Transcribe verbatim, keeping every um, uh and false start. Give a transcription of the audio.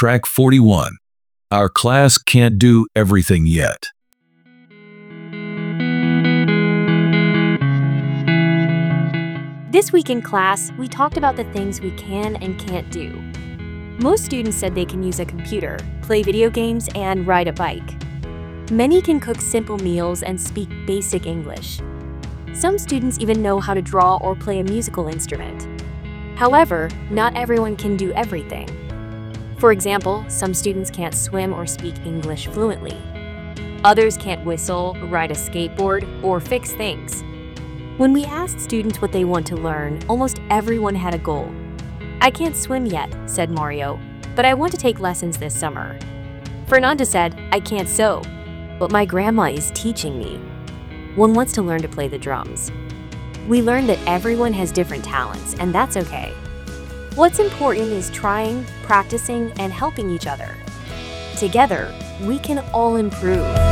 Track forty-one. Our class can't do everything yet. This week in class, we talked about the things we can and can't do. Most students said they can use a computer, play video games, and ride a bike. Many can cook simple meals and speak basic English. Some students even know how to draw or play a musical instrument. However, not everyone can do everything. For example, some students can't swim or speak English fluently. Others can't whistle, ride a skateboard, or fix things. When we asked students what they want to learn, almost everyone had a goal. "I can't swim yet," said Mario, "but I want to take lessons this summer." Fernanda said, "I can't sew, but my grandma is teaching me." One wants to learn to play the drums. We learned that everyone has different talents, and that's okay. What's important is trying, practicing, and helping each other. Together, we can all improve.